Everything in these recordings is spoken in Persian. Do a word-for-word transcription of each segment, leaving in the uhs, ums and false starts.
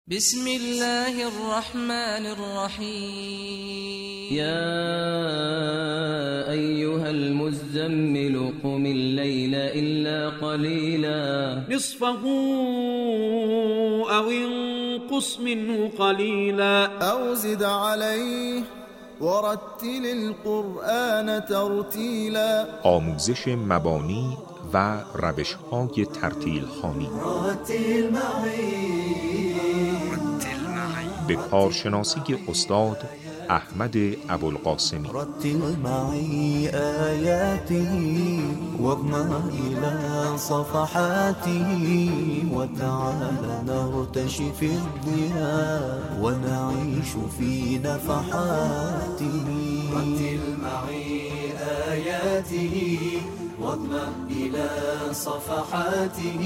بسم الله الرحمن الرحیم یا ایها المزمل قم الليل الا قلیلا نصفه او انقص منه قلیلا او زد علیه ورتل القرآن ترتیلا. آموزش مبانی و روش‌های ترتیل خوانی به کارشناسی استاد احمد ابوالقاسمی. رتل معي آياته واضمع إلى صفحاته وتعال نرتشي في الضياء ونعيش في نفحاته. رتل معي آياته واضمع إلى صفحاته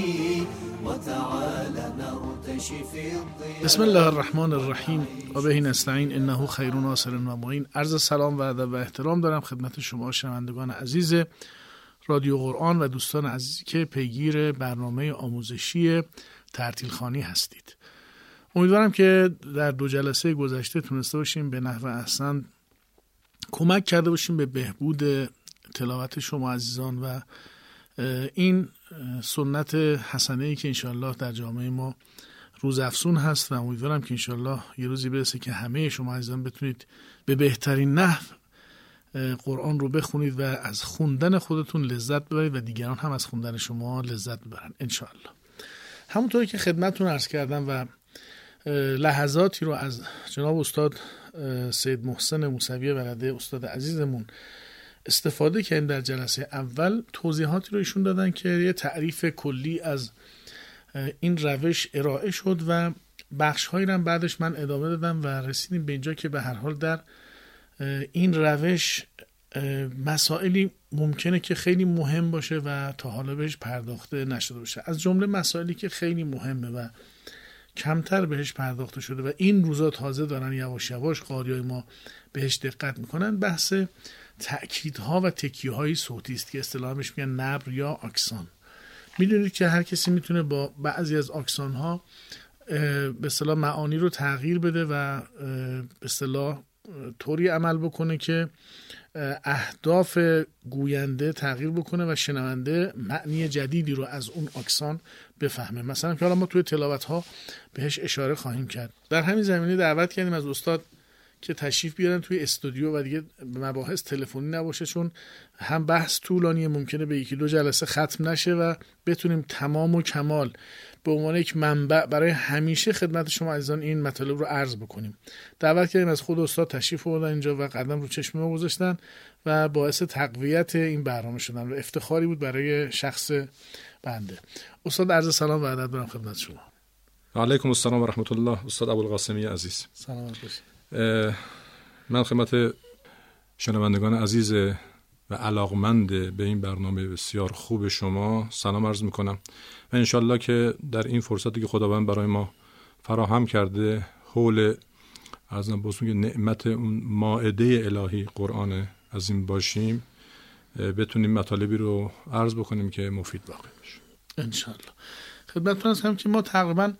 وتعال نرتشي في الضياء. بسم الله الرحمن الرحیم و به نستعین انه خیر ناصر و معین. عرض سلام و ادب و احترام دارم خدمت شما شنوندگان عزیز رادیو قرآن و دوستان عزیزی که پیگیر برنامه آموزشی ترتیل خوانی هستید. امیدوارم که در دو جلسه گذشته تونسته باشیم به نحو احسن کمک کرده باشیم به بهبود تلاوت شما عزیزان و این سنت حسنه‌ای که انشاءالله در جامعه ما روزافزون هست و امیدوارم که انشاءالله یه روزی برسه که همه شما عزیزان بتونید به بهترین نحو قرآن رو بخونید و از خوندن خودتون لذت ببرید و دیگران هم از خوندن شما لذت ببرن انشاءالله. همونطوری که خدمتتون عرض کردم و لحظاتی رو از جناب استاد سید محسن موسوی برده استاد عزیزمون استفاده کردیم در جلسه اول، توضیحاتی رو ایشون دادن که یه تعریف کلی از این روش ارائه شد و بخش هایی رو بعدش من ادامه دادم و رسیدیم به اینجا که به هر حال در این روش مسائلی ممکنه که خیلی مهم باشه و تا حالا بهش پرداخته نشده باشه. از جمله مسائلی که خیلی مهمه و کمتر بهش پرداخته شده و این روزا تازه دارن یواش یواش قاریای ما بهش دقت میکنن، بحث تأکیدها و تکیه‌های صوتی است که اصطلاحاً بهش میگن نبر یا آکسان. میدونید که هر کسی میتونه با بعضی از آکسان‌ها به اصطلاح معانی رو تغییر بده و به اصطلاح طوری عمل بکنه که اهداف گوینده تغییر بکنه و شنونده معنی جدیدی رو از اون آکسان بفهمه. مثلا که حالا ما توی تلاوت‌ها بهش اشاره خواهیم کرد. در همین زمینه دعوت کردیم از استاد که تشریف بیارن توی استودیو و دیگه مباحث تلفنی نباشه، چون هم بحث طولانیه، ممکنه به یکی دو جلسه ختم نشه و بتونیم تمام و کمال به عنوان یک منبع برای همیشه خدمت شما عزیزان این مطالب رو عرض بکنیم. دعوت کردیم از خود استاد تشریف آوردن اینجا و قدم رو چشم ما گذاشتن و باعث تقویت این برنامه شدن و افتخاری بود برای شخص بنده. استاد عرض سلام و ادب دارم خدمت شما. و علیکم السلام و رحمت الله. استاد ابوالقاسمی عزیز، سلامت باشید. من خدمت شنوندگان عزیز و علاقمند به این برنامه بسیار خوب شما سلام عرض میکنم و انشالله که در این فرصتی که خداوند برای ما فراهم کرده حول ارزم بسون که نعمت اون مائده الهی قرآن عظیم باشیم بتونیم مطالبی رو عرض بکنیم که مفید واقع بشه انشالله. خدمتتون هستم که ما تقریبا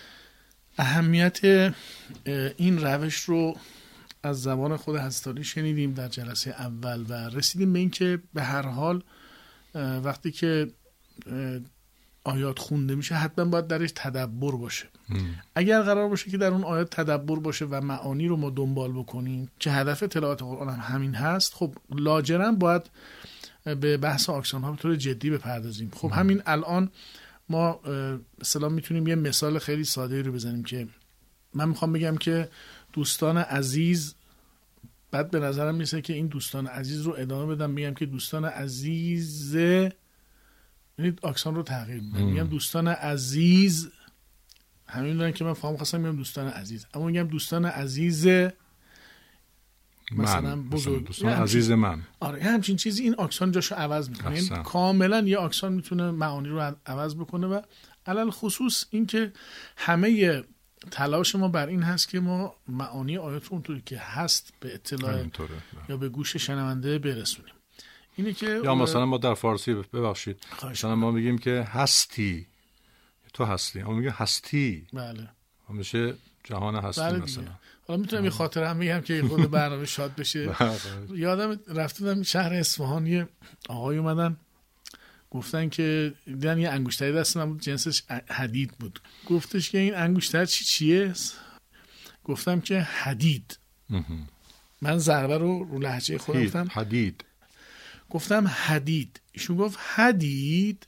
اهمیت این روش رو از زبان خود حضرت علی شنیدیم در جلسه اول و رسیدیم به این که به هر حال وقتی که آیات خونده میشه حتما باید درش تدبر باشه. ام. اگر قرار باشه که در اون آیات تدبر باشه و معانی رو ما دنبال بکنیم که هدف تلاوت قرآن هم همین هست، خب لاجرم باید به بحث آکسان ها به طور جدی بپردازیم. خب ام. همین الان ما مثلا میتونیم یه مثال خیلی ساده رو بزنیم که من میخوام بگم که دوستان عزیز، بعد به نظرم میسه که این دوستان عزیز رو ادامه بدم بگم که دوستان عزیز، یعنی آکسان رو تغییر میدم، میگم دوستان عزیز، همین دارن که من فهم خواستم میگم دوستان عزیز، اما میگم دوستان عزیز مثلا بزرگ، دوستان عزیز من. آره همچین چیزی این آکسان جاشو عوض میکنه. یعنی کاملا یه آکسان میتونه معانی رو عوض بکنه و علل خصوص این که همه تلاش ما بر این هست که ما معانی آیات رو اونطوری که هست به اطلاع یا به گوش شنونده برسونیم. اینه که یا مثلا ما در فارسی ببخشید مثلا ما میگیم که هستی، تو هستی، اما میگه هستی. بله. میشه جهان هستی بله مثلا. حالا میتونم یه خاطره هم بگم که خود برنامه شاد بشه. یادم رفتم شهر اصفهان، یه آقای اومدن گفتن که دیدن یه انگشتری دست من بود، جنسش حدید بود. گفتش که این انگشتر چی چیه؟ گفتم که حدید. من ضربه رو رو لهجه خودم گفتم حدید. گفتم حدید. ایشون گفت حدید.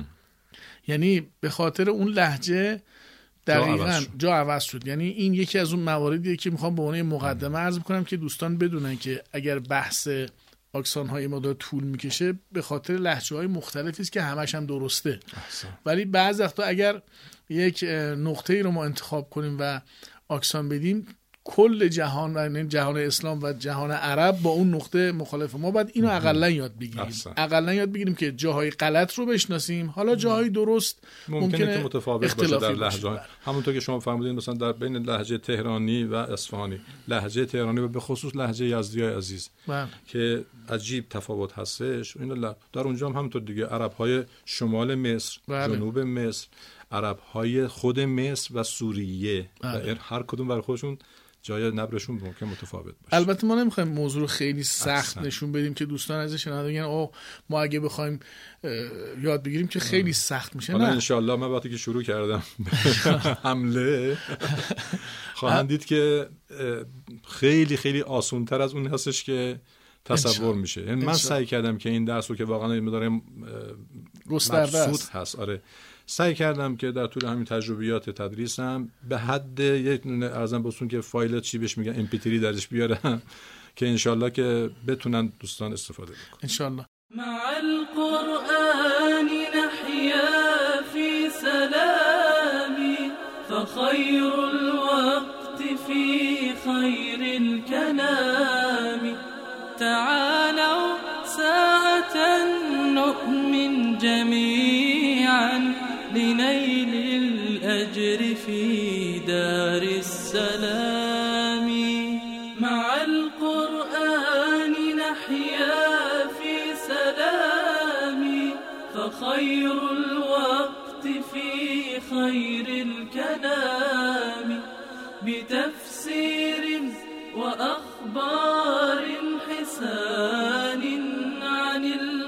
یعنی به خاطر اون لهجه دقیقاً جا عوض شد. یعنی این یکی از اون مواردیه که میخوام به عنوان مقدمه عرض بکنم که دوستان بدونن که اگر بحث اکسان های مدار طول میکشه به خاطر لهجه های مختلفی است که همش هم درسته. احسن. ولی بعضی وقتا اگر یک نقطه ای رو ما انتخاب کنیم و اکسان بدیم، کل جهان و جهان اسلام و جهان عرب با اون نقطه مخالف. ما باید اینو اقلا یاد بگیریم. اقلا یاد بگیریم که جاهای غلط رو بشناسیم، حالا جاهای درست ممکنه, ممکنه که متفاوت باشه در لهجه. همونطور که شما فرمودین مثلا در بین لهجه تهرانی و اصفهانی، لهجه تهرانی و به خصوص لهجه یزدیای عزیز بله. که عجیب تفاوت هستش. این در اونجا هم همونطور دیگه، عرب‌های شمال مصر، بله. جنوب مصر، عرب‌های خود مصر و سوریه، بله. هر کدوم برای خودشون جای نبرشون ممکن متفاوت باشه. البته ما نمیخوایم موضوع رو خیلی سخت اصلا نشون بدیم که دوستان ازش شنونده بگن اوه ما اگه بخوایم یاد بگیریم که خیلی سخت میشه. نه ان شاء الله من وقتی که شروع کردم حمله خواهند دید که خیلی خیلی آسان‌تر از اون هستش که تصور میشه. یعنی من سعی کردم که این درس رو که واقعا مدارم مبسوط هست، آره سعی کردم که در طول همین تجربیات تدریسم به حد یک ارزم بسون که فایل چی بهش میگن ام پی تری درش بیارم که انشالله که بتونن دوستان استفاده بکنن انشالله. مع القرآن نحيا في سلام فخير الوقت في خير الكلام تعالوا ساعة نؤمن جميعا لنيل الأجر في دار السلام مع القرآن نحيا في سلام فخير الوقت في خير الكلام بتفسير وأخبار حسان عن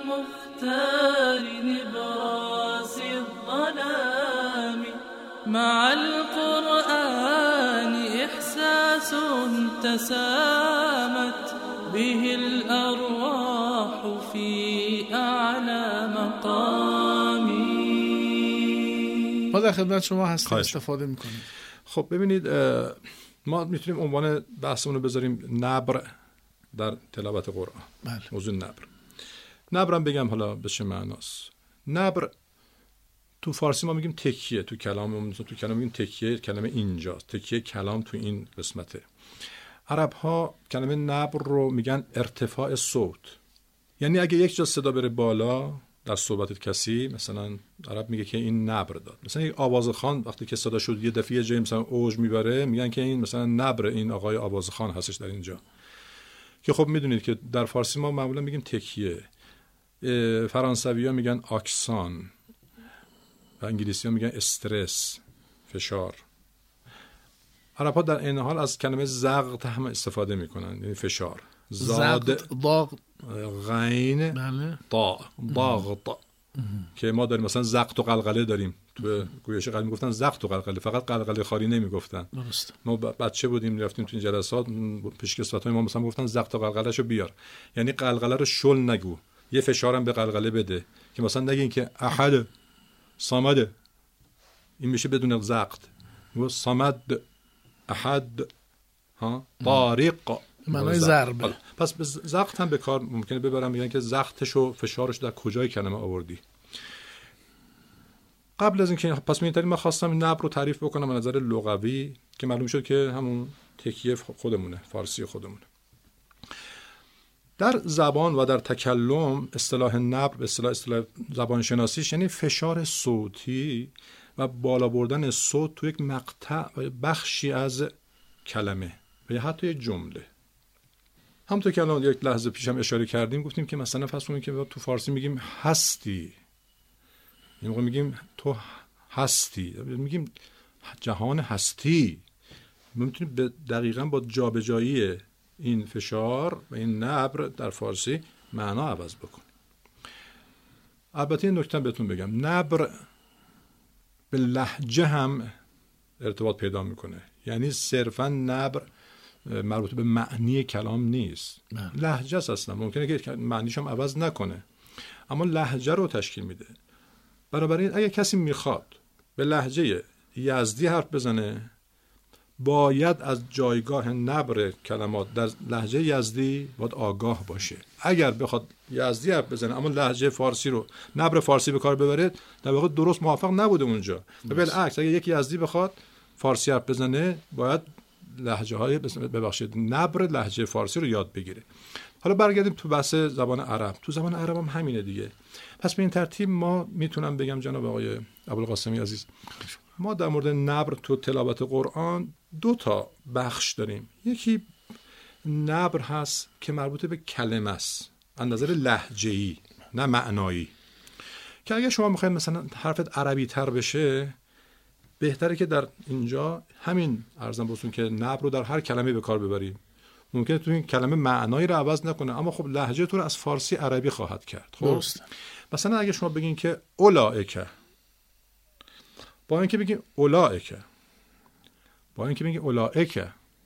المختار نبراس الظلام مع القرآن إحساس تسامت به الأرواح في أعلى مقام. ما در خدمت شما هستیم، استفاده میکنیم. خب ببینید ما میتونیم عنوان بحثمون رو بذاریم نبر در تلاوت قرآن. بله. موضوع نبر. نبرم بگم حالا به چه معناست. نبر تو فارسی ما میگیم تکیه، تو کلام تو کلام میگیم تکیه، کلمه اینجاست. تکیه کلام تو این قسمته. عرب ها کلمه نبر رو میگن ارتفاع صوت. یعنی اگه یک جا صدا بره بالا در صحبت کسی، مثلا عرب میگه که این نبر داد. مثلا یک آوازخوان وقتی که صدا شد یه دفعه جای مثلا اوج میبره، میگن که این مثلا نبر این آقای آوازخوان هستش در اینجا. که خب میدونید که در فارسی ما معمولا میگیم تکیه. فرانسوی‌ها میگن آکسان و انگلیسی‌ها میگن استرس، فشار. عرب‌ها در این حال از کلمه زغط هم استفاده میکنن، یعنی فشار. زاد ضاغ غین بله. طا ضاغط که ما داریم مثلا زغط و قلقله داریم. تو گویش قدیم میگفتن زغط و قلقله، فقط قلقله خاری نمیگفتن. درست. ما بچه بودیم رفتیم تو این جلسات، پیشکسوتای ما مثلا گفتن زغط و قلقلهشو بیار، یعنی قلقله رو شل نگو، یه فشارم به قلقله بده که مثلا نگین که احد صمد، این میشه بدون زغط. و صمد احد ها طارق معنای ضربه. پس به زغط هم به کار ممکنه ببرم، میگن که زغطش و فشارش در کجای کلمه آوردی. قبل از اینکه پس می‌تونم من خواستم نبر رو تعریف بکنم از نظر لغوی که معلوم شد که همون تکیه خودمونه، فارسی خودمونه. در زبان و در تکلم اصطلاح نبر به اصطلاح اصطلاح زبان شناسیش یعنی فشار صوتی و بالا بردن صوت تو یک مقطع و بخشی از کلمه و یا حتی یک جمله. همونطور که الان یک لحظه پیشم اشاره کردیم، گفتیم که مثلا فرض کنیم که تو فارسی میگیم هستی، یعنی موقع میگیم تو هستی، میگیم جهان هستی. میتونید به دقیقاً با جابجایی این فشار و این نبر در فارسی معنا عوض بکنید. البته این نکته بهتون بگم، نبر به لهجه هم ارتباط پیدا میکنه. یعنی صرفا نبر مربوط به معنی کلام نیست، لهجه است اصلا. ممکنه که معنیش هم عوض نکنه، اما لهجه رو تشکیل میده. بنابراین اگه کسی میخواد به لهجه یزدی حرف بزنه، باید از جایگاه نبر کلمات در لهجه یزدی باید آگاه باشه. اگر بخواد یزدی حرف بزنه اما لهجه فارسی رو، نبر فارسی به کار ببره، در واقع درست موافق نبوده اونجا. بالعکس اگه یک یزدی بخواد فارسی حرف بزنه، باید لهجه های ببخشید نبر لهجه فارسی رو یاد بگیره. حالا برگردیم تو بحث زبان عرب. تو زبان عرب هم همینه دیگه. پس به این ترتیب ما میتونم بگم جناب آقای ابوالقاسمی عزیز، ما در مورد نبر تو تلاوت قرآن دو تا بخش داریم. یکی نبر هست که مربوط به کلمه است از نظر لهجه‌ای نه معنایی، که اگه شما میخواید مثلا حرفت عربی تر بشه، بهتره که در اینجا همین عرضم بهتون که نبر رو در هر کلمه به کار ببریم. ممکنه تو این کلمه معنایی رو عوض نکنه، اما خب لهجه تو رو از فارسی عربی خواهد کرد. خب درست. مثلا اگه شما بگین که اولائک، با اینکه بگین اولائک، با اینکه بگین اولائک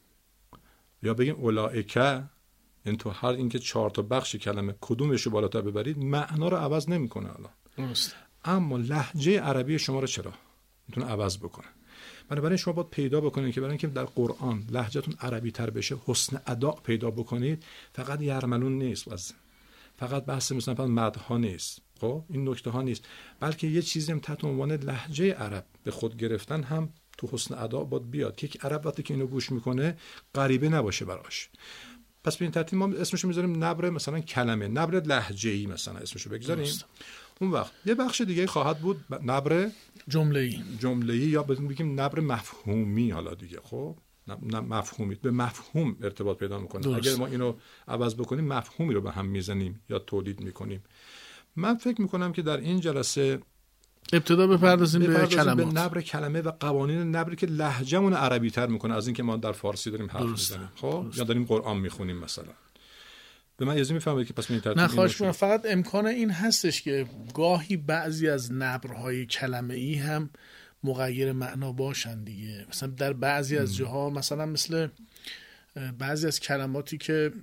یا بگین اولائک، این تو هر اینکه چهار تا بخش کلمه کدومش رو بالاتر ببرید معنا رو عوض نمیکنه الان. درست. اما لهجه عربی شما رو چرا میتونه عوض بکنه؟ بنابراین شما باید پیدا بکنید که برای اینکه در قرآن لهجهتون عربی تر بشه، حسن ادا پیدا بکنید. فقط یرملون نیست، از فقط بحث مثلا مدح نیست، خب این نکته ها نیست، بلکه یه چیزی هم تحت عنوان لهجه عرب به خود گرفتن هم تو حسن ادا باید بیاد که یک عرب وقتی که اینو گوش میکنه غریبه نباشه براش. پس به این ترتیب ما اسمشو میذاریم نبر مثلا کلمه، نبر لهجه‌ای مثلا اسمشو بگذاریم. اون وقت یه بخش دیگه خواهد بود نبر جمله‌ای جمله‌ای یا بگیم نبر مفهومی. حالا دیگه خب نه مفهومی به مفهوم ارتباط پیدا میکنه. اگر ما اینو عوض بکنیم مفهومی رو به هم میزنیم یا تولید میکنیم. من فکر میکنم که در این جلسه ابتدا بپردازیم به کلمات، به نبر کلمه و قوانین نبری که لهجه‌مون عربی تر میکنه از اینکه ما در فارسی داریم حرف میزنیم، خب یا داریم قرآن میخونیم مثلا. به من اجازه میفهمید که پس این ترتیب نه خواهش می‌کنم، فقط امکان این هستش که گاهی بعضی از نبرهای کلمه‌ای هم مغیر معنا باشن دیگه. مثلا در بعضی از جاها، مثلا مثل بعضی از کلماتی که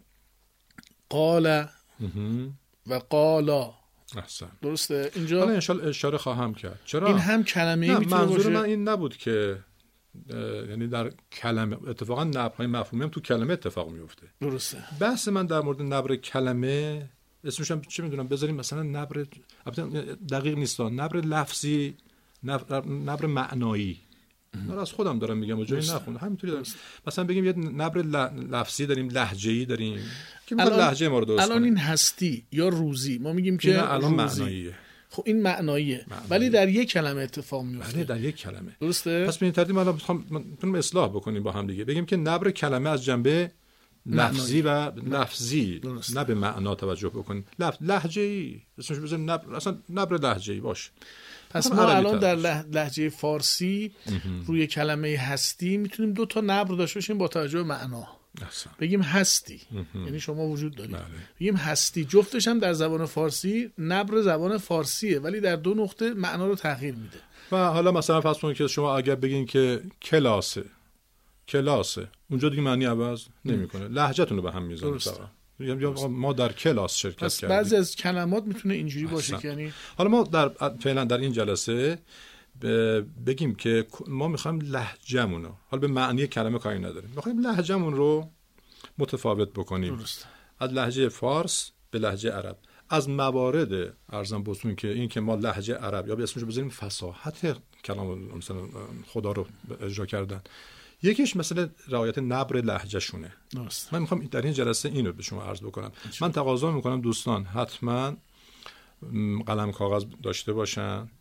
قال و قالا، احسن، درسته اینجا حالا انشالله اشاره خواهم کرد. چرا این هم کلمه‌ای میتونه باشه؟ منظور من این نبود که یعنی در کلمه، اتفاقا نبرهای مفهومی هم تو کلمه اتفاق میفته. درسته. بحث من در مورد نبر کلمه اسمش هم چه میدونم بذاریم مثلا نبر، دقیق نیست، نبر لفظی، نبر, نبر معنایی. من از خودم دارم میگم و جایی نخونه همینطوری دارم. مثلا بگیم یه نبر لفظی داریم، لهجه‌ای داریم که مثلا لهجه ما رو درست الان این هستی یا روزی ما میگیم که الان معناییه. خب این معناییه، ولی در یک کلمه اتفاق میفته. بله در یک کلمه. درسته. پس به این ترتیب الان میخوام اصلاح بکنیم با هم دیگه، بگیم که نبر کلمه از جنبه لفظی و لفظی، نه به معنا توجه بکنیم. لفظ لهجه‌ای اسمش بزنیم نبر، اصلا نبر لهجه‌ای باشه. پس ما الان در لهجه فارسی روی کلمه هستی میتونیم دو تا نبر داشته باشیم با توجه به معنا. احسن. بگیم هستی یعنی شما وجود دارید. بله. بگیم هستی، جفتش هم در زبان فارسی نبر زبان فارسیه، ولی در دو نقطه معنا رو تغییر میده. و حالا مثلا فرض کنید که شما اگر بگین که کلاسه، کلاسه، اونجا دیگه معنی عوض نمیکنه، لهجه‌تون رو به هم میزنه. یا ما در کلاس شرکت پس کردیم. بعضی از کلمات میتونه اینجوری باشه که یعنی حالا ما در فعلا در این جلسه بگیم که ما میخوایم لهجه‌مون رو، حالا به معنی کلمه کاری نداریم، میخوایم لهجه‌مون رو متفاوت بکنیم. درست. از لهجه فارس به لهجه عرب. از موارد ارزم بهتون که این که ما لهجه عرب یا به اسمش بذاریم فصاحت کلام مثلا خدا رو اجرا کردن، یکیش مثلا رعایت نبر لهجه‌شونه. درست. من میخوام در این جلسه اینو به شما عرض بکنم. من تقاضا میکنم دوستان حتما قلم کاغذ داشته باشن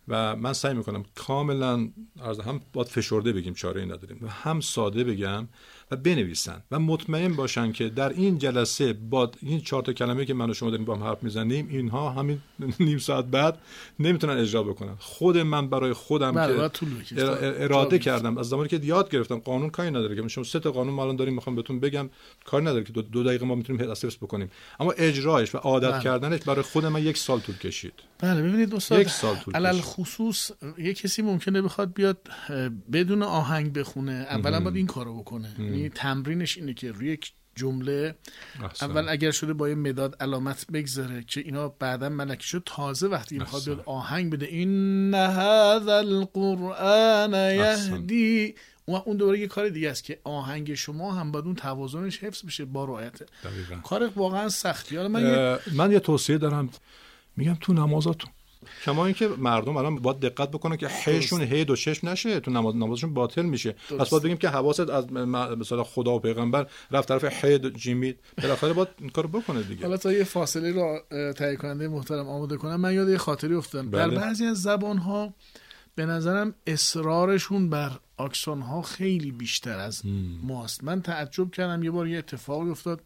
و من سعی میکنم کاملا از هم باید فشرده بگیم، چاره ای نداریم، و هم ساده بگم و بنویسن و مطمئن باشن که در این جلسه با این چهار تا کلمه که من و شما داریم با هم حرف میزنیم اینها همین نیم ساعت بعد نمیتونن اجرا بکنن. خود من برای خودم که اراده کردم از زمانی که یاد گرفتم، قانون کاری نداره که شما سه تا قانون ما الان داریم میخوام بهتون بگم، کاری نداره که دو, دو دقیقه ما میتونیم حفظ بکنیم، اما اجرایش و عادت بله. کردنش برای خود من یک سال طول کشید. بله ببینید استاد، یک سال طول علل خصوص یک کسی ممکنه بخواد بیاد بدون آهنگ بخونه، اولا باید این کارو بکنه. یعنی تمرینش اینه که روی یک جمله احسن. اول اگر شده با یه مداد علامت بگذاره که اینا بعدا ملکی شد، تازه وقتی میخواد بیاد آهنگ بده این هذا القرآن یهدی، اون دوباره یه کار دیگه است که آهنگ شما هم باید اون توازنش حفظ بشه با رعایت. کار واقعا سختی. حالا من یه... من یه توصیه دارم، میگم تو نمازاتون کما اینکه مردم الان باید دقت بکنن که هشون هی دو شش نشه، تو نماز نمازشون باطل میشه. پس باید بگیم که حواست از مثلا خدا و پیغمبر رفت طرف هی جیمید، بالاخره باید این کارو بکنه دیگه. حالا تا یه فاصله رو تهیه کننده محترم آماده کنم، من یاد یه خاطری افتادم. در بعضی از زبان‌ها به نظرم اصرارشون بر آکسون ها خیلی بیشتر از ماست. من تعجب کردم، یه بار یه اتفاقی افتاد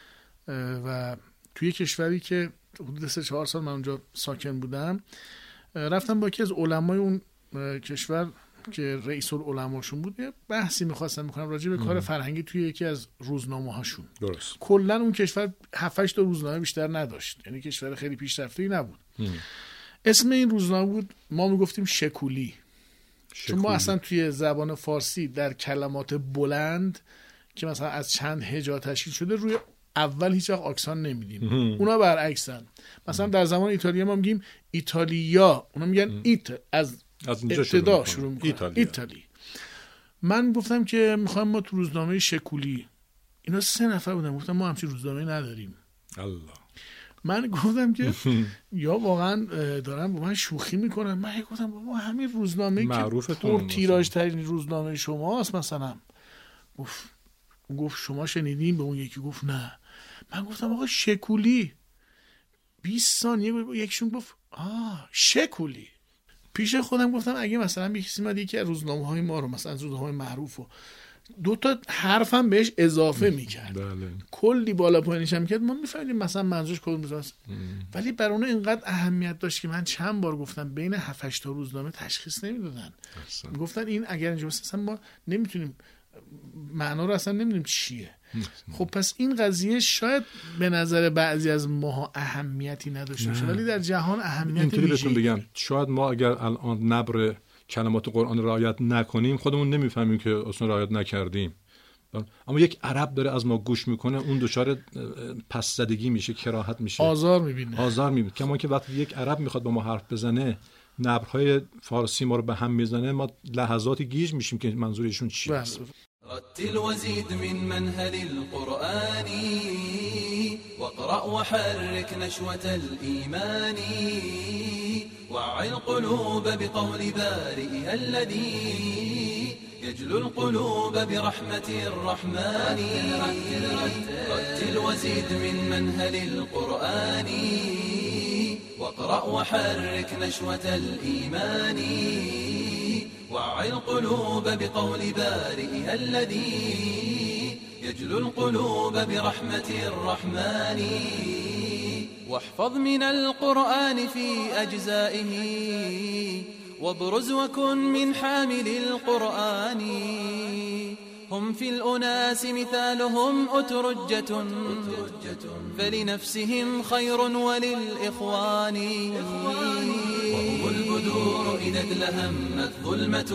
و توی کشوری که حدود سه چهار سال من اونجا ساکن بودم، رفتم با یکی از علمای اون کشور که رئیس العلماشون بود یه بحثی می‌خواستم بکنم راجع به کار فرهنگی توی یکی از روزنامه‌هاشون. درست. کلاً اون کشور هفت هشت تا روزنامه بیشتر نداشت، یعنی کشور خیلی پیشرفته‌ای نبود. ام. اسم این روزنامه بود، ما میگفتیم شکولی. شکولی. چون ما اصلا توی زبان فارسی در کلمات بلند که مثلا از چند هجا تشکیل شده روی اول هیچ وقت آکسان نمیدیم. اونا برعکسن. مثلا در زبان ایتالیا ما میگیم ایتالیا، اونا میگن ایت، از, از ابتدا شروع میکنن ایتالیا. ایتالی. من گفتم که میخوایم ما تو روزنامه شکولی، اینا سه نفر بودن، گفتم ما همچین روزنامه نداریم. الله. من گفتم که یا واقعا دارن با من شوخی میکنن. من گفتم بابا همین روزنامه که پر تیراژ ترین روزنامه شماست مثلا. گفت گفت شما شنیدین؟ به اون یکی گفت نه. من گفتم آقا شکولی. بیست ثانیه یکشون گفت آه شکولی. پیش خودم گفتم اگه مثلا یه کسی اومد یکی از روزنامه‌های ما رو مثلا از روزنامه‌های معروفو دو تا حرفم بهش اضافه میکرد، بله. کلی بالا پایینش هم میکرد، ما میفهمیدیم مثلا منظورش کدومه، ولی برای اون اینقدر اهمیت داشت که من چند بار گفتم بین هفت هشت تا روزنامه تشخیص نمیدادن. گفتن این اگر اینجا مثلا ما نمیتونیم معنا رو اصلا نمیدونیم چیه. خب پس این قضیه شاید به نظر بعضی از ماها اهمیتی نداشته باشه، ولی در جهان اهمیت اینطوری بهتون بگم، شاید ما اگر الان نبر کلمات قرآن رعایت نکنیم خودمون نمیفهمیم که اصلا رعایت نکردیم، اما یک عرب داره از ما گوش میکنه، اون دچار پس زدگی میشه، کراهت میشه، آزار میبینه آزار میبینه. کما که وقتی یک عرب میخواد با ما حرف بزنه، نبرهای فارسی ما رو به هم میزنه، ما لحظاتی گیج میشیم که منظورشون چی است. رتل وزيد من منهل القرآن واقرأ وحرك نشوة الإيمان وعي القلوب بقول بارئها الذي يجلو القلوب برحمة الرحمن. رتل وزيد من منهل القرآن واقرأ وحرك نشوة الإيمان وعي القلوب بقول بارئها الذي يجلو القلوب برحمة الرحمن. واحفظ من القرآن في أجزائه وابرز وكن من حامل القرآن. هم في الأناس مثالهم أترجة فلنفسهم خير وللإخوان. وهم البدور إذا ادلهمت ظلمة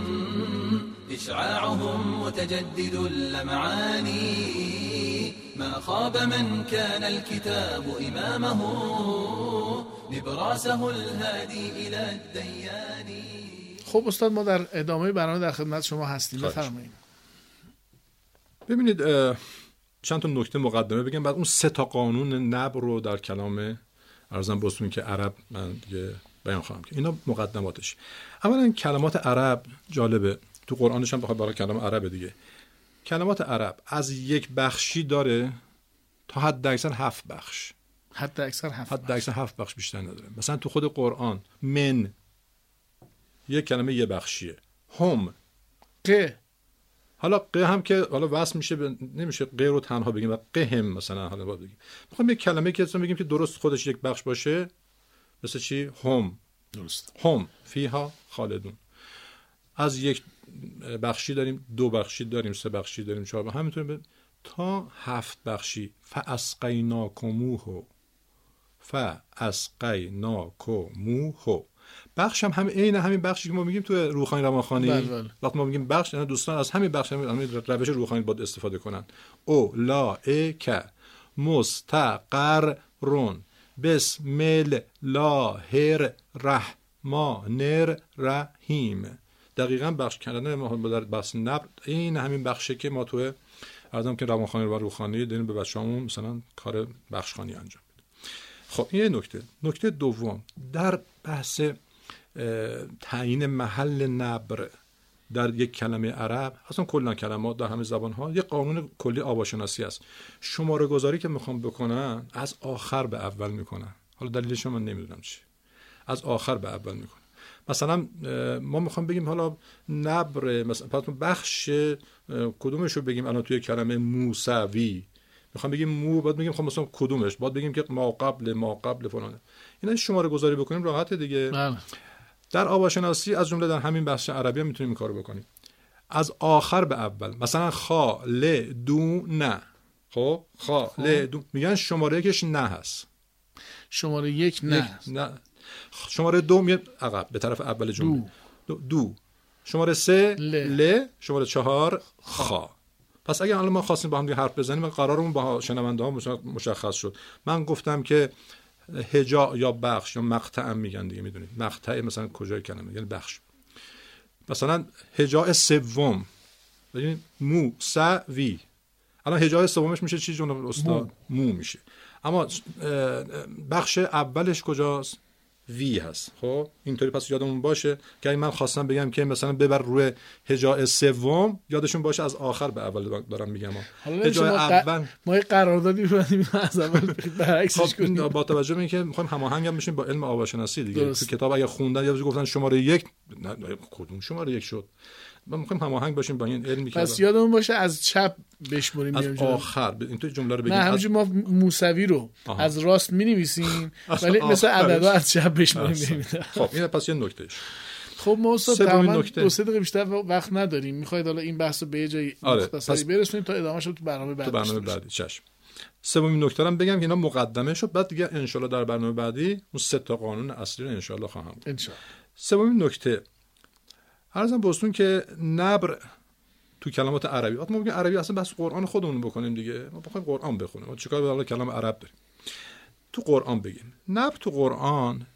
إشعاعهم متجدد اللمعان. ما خاب من كان الكتاب إمامه نبراسه الهادي إلى الديان. خب استاد، ما در ادامه برنامه در خدمت شما هستیم، بفرمایید. ببینید چند تا نکته مقدمه بگم، بعد اون سه تا قانون نبر رو در کلام ارزم بستون که عرب من دیگه بیان خواهم که اینا مقدماتش. اولا کلمات عرب جالبه، تو قرآنش هم بخواد برای کلام عرب دیگه، کلمات عرب از یک بخشی داره تا حد اکثر هفت بخش. حد اکثر هفت حد اکثر هفت بخش بیشتر نداره. مثلا تو خود قرآن من یک کلمه یه بخشیه. هم ق حالا ق هم که حالا وصل میشه ب... نمیشه ق رو تنها بگیم و ق هم مثلا حالا باید بگیم. میخوام یک کلمه که اصلا بگیم که درست خودش یک بخش باشه، مثل چی؟ هم. درست. هم فیها خالدون. از یک بخشی داریم، دو بخشی داریم، سه بخشی داریم، چهار بخشی، همینطور تا هفت بخشی. فاسقیناکموه فاسقیناکموه. بخش هم همین عین همین بخشی که ما میگیم تو روحانی روانخوانی. وقتی ما میگیم بخش، یعنی دوستان از همین بخش همین روش روحانی باید استفاده کنن. او لا ک مستقرون بسم الله الرحمن الرحیم. دقیقاً بخش کردن ما در بحث نبر این همین بخشه که ما تو ارزم که روانخوانی و روحانی داریم به بچه‌مون مثلا کار بخشخوانی انجام بدیم. خب این یه نکته. نکته دوم در بحث تعیین محل نبر در یک کلمه عرب، اصلا کلا کلمات در همه زبان‌ها یه قانون کلی آواشناسی است. شماره گذاری که میخوام بکنن از آخر به اول میکنن. حالا دلیلش من نمیدونم چی. از آخر به اول میکنن. مثلا ما میخوام بگیم حالا نبر مثلا پس بخش کدومش رو بگیم الان توی کلمه موسوی میخوام بگیم مو، بعد میگیم خب مثلا کدومش، بعد بگیم که ما قبل ما قبل فلان. اینا شماره گذاری بکنیم راحته دیگه. بله. در آواشناسی از جمله در همین بخش عربی هم میتونیم این کارو بکنیم. از آخر به اول. مثلا خالدون. خب خالدون میگن شماره یکش نه هست. شماره یک نه. نه. شماره دو میاد عقب به طرف اول جمله. دو. دو. دو. شماره سه ل. ل. شماره چهار خا. پس اگه الان ما خواستیم با هم حرف بزنیم قرارمون با شنونده ها مشخص شد. من گفتم که هجا یا بخش یا مقطع هم میگن دیگه، میدونید مقطع مثلا کجای کلمه یعنی بخش. مثلا هجاء سوم ببینید مو س وی، الان هجاء سومش میشه چی جناب استاد؟ مو, مو میشه. اما بخش اولش کجاست؟ وی هست. خب اینطوری پس یادمون باشه که اگه من خواستم بگم که مثلا ببر روی هجاء سوم، یادشون باشه از آخر به اول دارم میگم. هجاء اول ما یه قراردادی بودیم از اول برعکسش کنیم. با توجه به اینکه میخوایم هماهنگ هم بشیم با علم آواشناسی دیگه. تو کتاب اگه خوندن یا گفتن شماره یک، نه کدوم شماره یک شد؟ ما میخوایم هماهنگ باشیم با این علمی که پس یادمون باشه از چپ بشمریم از آخر. این تو جمله رو بگیم. نه همونجوری ما موسوی رو آها. از راست می‌نویسیم ولی مثل عددا از چپ بشمریم. خب این پس یه نکتهش. خب ما استاد تمام دو سه دقیقه بیشتر وقت نداریم. میخواید حالا این بحثو به جای مختصری برسونیم تا ادامهش رو تو برنامه بعدی. تو برنامه بعدی چشم. سومین نکته رو بگم که اینا مقدمه شد، بعد دیگه ان شاء الله در برنامه بعدی اون سه تا قانون اصلی رو ان شاء الله خواهم گفت. ان شاء الله. سومین نکته عرضم بهتون که نبر تو کلمات عربی، ما میگیم عربی اصلا بس قرآن خودمون بکنیم دیگه، ما بخوایم قرآن بخونیم، ما چیکار به حال کلام عرب داریم؟ تو قرآن بگیم نبر تو قرآن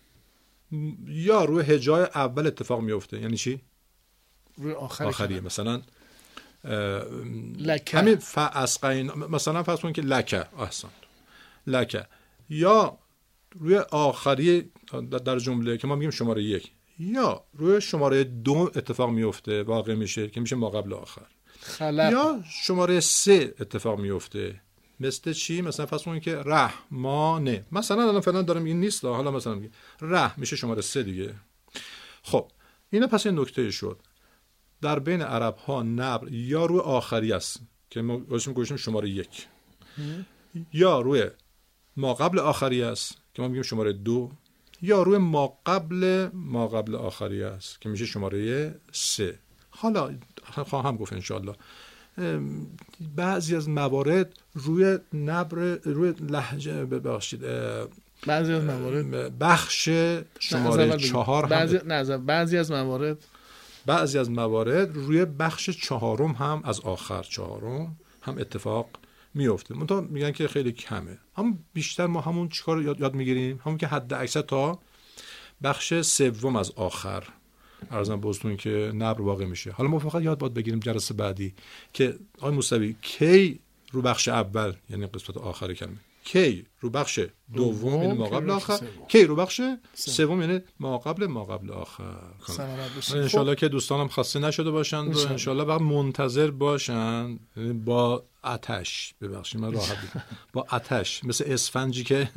یا روی هجای اول اتفاق میفته. یعنی چی؟ روی آخری. آخریه. مثلا لکه همین فاسقین مثلا فرض کن که لکه احسن لکه، یا روی آخری در جمله که ما میگیم شماره یک، یا روی شماره دو اتفاق میفته واقع میشه که میشه ما قبل آخر. خلق. یا شماره سه اتفاق میفته مثل چی؟ مثلا فرض کنید که رحمانه، مثلا الان فعلا دارم این نیست، حالا مثلا میگه رح میشه شماره سه دیگه. خب اینا پس این نکته شد. در بین عرب ها نبر یا روی آخری است که ما گوشیم شماره یک، یا روی ما قبل آخری است که ما میگیم شماره دو، یا روی ما قبل ما قبل آخری است که میشه شماره سه. حالا خواهم گفت انشاءالله بعضی از موارد روی نبر روی لهجه ببخشید بعضی از موارد بخش شماره چهار هم بعضی نه بعضی از موارد بعضی از موارد روی بخش چهارم هم از آخر چهارم هم اتفاق میفته. منتها میگن که خیلی کمه. اما بیشتر ما همون چیکار یاد, یاد میگیریم، همون که حد اکثر تا بخش سوم از آخر ارزم بهتون که نبر واقع میشه. حالا ما فقط یاد باید بگیریم جلسه بعدی که آقای موسوی کی رو بخش اول یعنی قسمت آخر کلمه، کی رو بخش دوم یعنی ما قبل آخر، کی رو بخش سوم یعنی ما قبل ما قبل آخر. ان شاء الله که دوستانم خسته نشده باشند و ان شاء الله واقعا منتظر باشند با آتش، ببخشید من راحت بگم با آتش، مثل اسفنجی که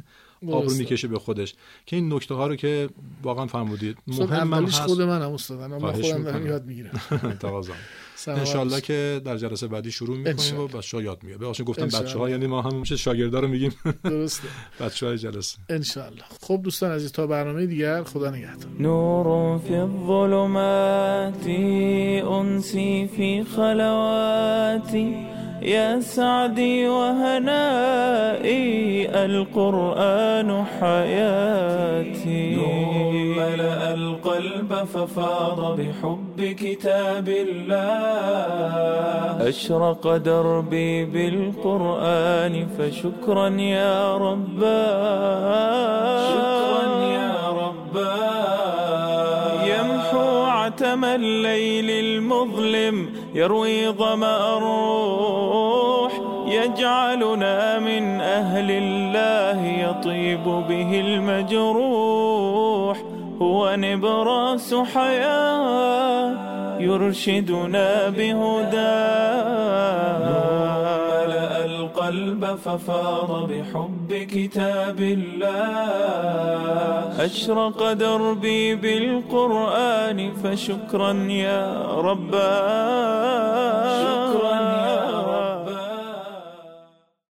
آب رو میکشه به خودش، که این نکته ها رو که واقعا فرمودید مهم هست. خود من هم استاد، من خودم دارم یاد میگیرم. تقاضا. ان شاءالله که در جلسه بعدی شروع میکنیم و بچه‌ها یاد میگیرن. ببخشید گفتم بچه‌ها، یعنی ما هم میشه شاگردا رو میگیم. درسته. بچه‌های جلسه ان شاءالله. خب دوستان عزیز، تا برنامه دیگر، خدا نگهدار. نور فی الظلمات انسی فی خلواتی يا سعدي وهنائي القرآن حياتي. نور ملأ القلب ففاض بحب كتاب الله. أشرق دربي بالقرآن فشكرا يا رباه. شكرا يا رباه. يمحو عتم الليل المظلم يروي ظمأ الروح. يجعلنا من أهل الله يطيب به المجروح. هو نبراس حياة يرشدنا بهداه. ملأ القلب ففاض بحب كتاب الله. أشرق دربي بالقرآن فشكرا يا رباه.